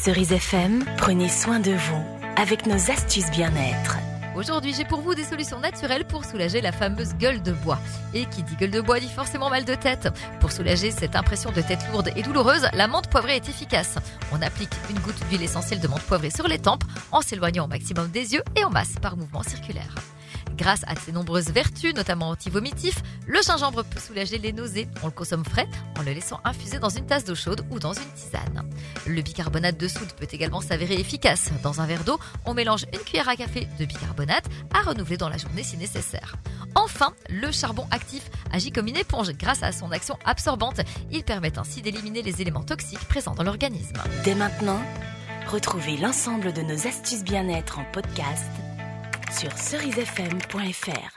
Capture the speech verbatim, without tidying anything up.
Cerise F M, prenez soin de vous avec nos astuces bien-être. Aujourd'hui, j'ai pour vous des solutions naturelles pour soulager la fameuse gueule de bois. Et qui dit gueule de bois dit forcément mal de tête. Pour soulager cette impression de tête lourde et douloureuse, la menthe poivrée est efficace. On applique une goutte d'huile essentielle de menthe poivrée sur les tempes en s'éloignant au maximum des yeux et on masse par mouvement circulaire. Grâce à ses nombreuses vertus, notamment anti-vomitif, le gingembre peut soulager les nausées. On le consomme frais en le laissant infuser dans une tasse d'eau chaude ou dans une tisane. Le bicarbonate de soude peut également s'avérer efficace. Dans un verre d'eau, on mélange une cuillère à café de bicarbonate à renouveler dans la journée si nécessaire. Enfin, le charbon actif agit comme une éponge grâce à son action absorbante. Il permet ainsi d'éliminer les éléments toxiques présents dans l'organisme. Dès maintenant, retrouvez l'ensemble de nos astuces bien-être en podcast sur cerise f m point f r.